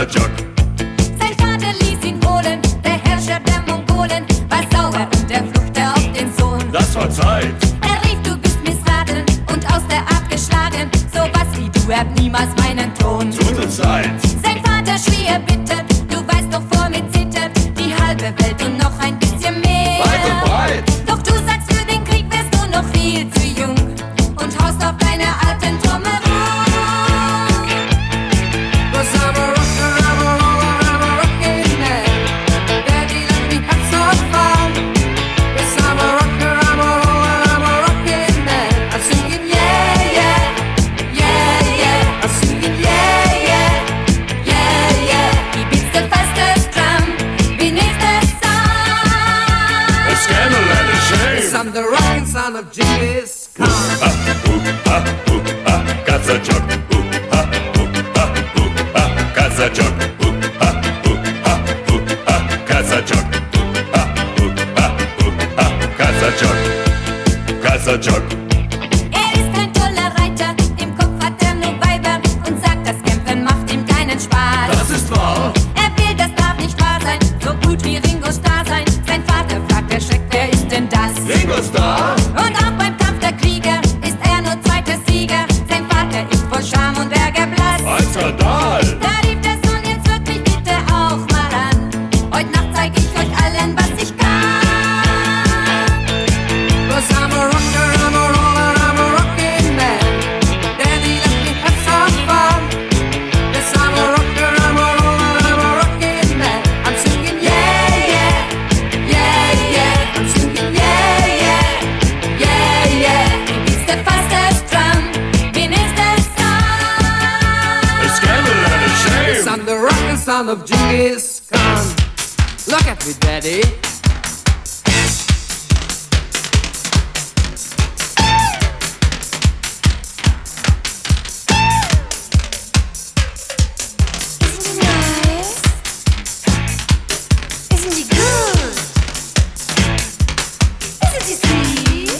Kasachok. Sein Vater ließ ihn holen, der Herrscher der Mongolen war sauer und er fluchte auf den Sohn. Das war Zeit. Er rief, du bist missraten und aus der Art geschlagen. So was wie du erbt niemals meinen Thron. Tut uns leid. Sein Vater schrie erbittert, du weißt doch vor mir zittert die halbe Welt und noch ein bisschen mehr. Weit und breit. Doch du sagst, für den Krieg wärst du noch viel zu jung und haust auf deine alten Trommel rum. Cause I'm a rocker, I'm a roller, I'm a rockin' man. Daddy let me have some fun. Yes, I'm a rocker, I'm a roller, I'm a rockin' man. I'm singing yeah, yeah, yeah, yeah. I'm singing yeah, yeah, yeah, yeah. He beats the fastest drum beneath the sun. A scandal and a shame. Yes, I'm the rockin' son of Genghis Khan. Kasachok. Kasachok. Kasachok. Kasachok. Kasachok. Er ist kein toller Reiter, im Kopf hat er nur Weiber und sagt, das Kämpfen macht ihm keinen Spaß. Das ist wahr. Er will, das darf nicht wahr sein, so gut wie Ringo Starr sein. Sein Vater fragt erschreckt, wer ist denn das? Ringo Starr. Und auch beim Kampf der Krieger ist er nur zweiter Sieger. Sein Vater ist voll Scham und Ärger blass. Ein Skandal. Da rief der Sohn, jetzt hört mich bitte auch mal an. Heute Nacht zeig ich euch allen, was ich kann. Cause I'm a rocker, I'm a roller, I'm a rockin' man. Daddy let me have some fun. Yes, I'm a rocker, I'm a roller, I'm a rockin' man. I'm singing yeah, yeah, yeah, yeah. I'm singing yeah, yeah, yeah, yeah. He beats the fastest drum beneath the sun. A scandal and a Yes, shame. I'm the rockin' son of Genghis Khan. Look at me, Daddy. Isn't he nice? Isn't he good? Isn't he sweet?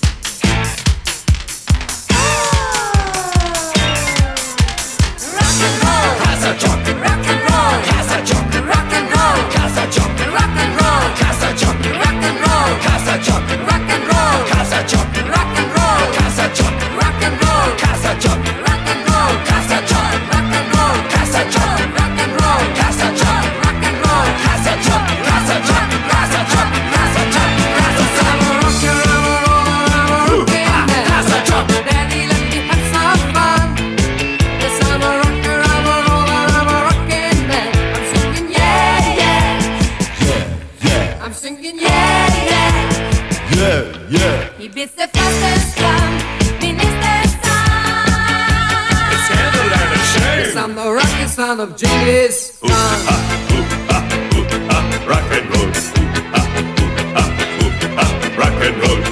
Rock and roll, Kasachok. rock and roll, Kasachok. rock and roll, Kasachok. rock and roll, Kasachok. rock and roll, Kasachok. rock and roll, Kasachok. rock and roll, Kasachok. rock and roll, Kasachok. rock and roll, Kasachok. rock and roll, Kasachok. rock and roll, Kasachok. rock and roll, Kasachok. Kasachok. Kasachok. Kasachok. I'm a rocker, I'm a roller, I'm a rockin' man. Kasachok. Daddy let me have some fun. Yes, I'm a rocker, I'm a roller, I'm a rockin' man. I'm singing yeah, yeah. Yeah. I'm singing yeah, yeah. Yeah. Yeah. He beats the fastest drum beneath the sun. A scandal and a Yes, shame. I'm the rockin' son of Genghis Khan. Rock and roll. Rock and roll.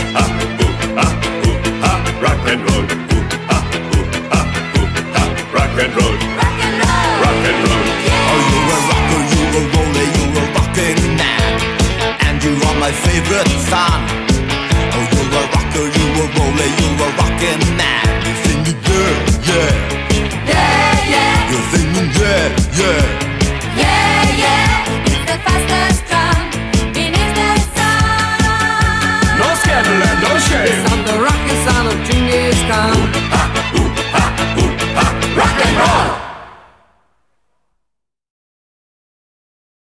Rock and roll. Rock and roll. Rock and roll, Rock and roll. Oh, you're a rocker, you're a roller, you're a rockin' man. And you are my favorite son. Oh, you're a rocker, you're a roller, you're a rockin' man. You're singing yeah, yeah. Yeah, yeah. You're singing yeah, yeah.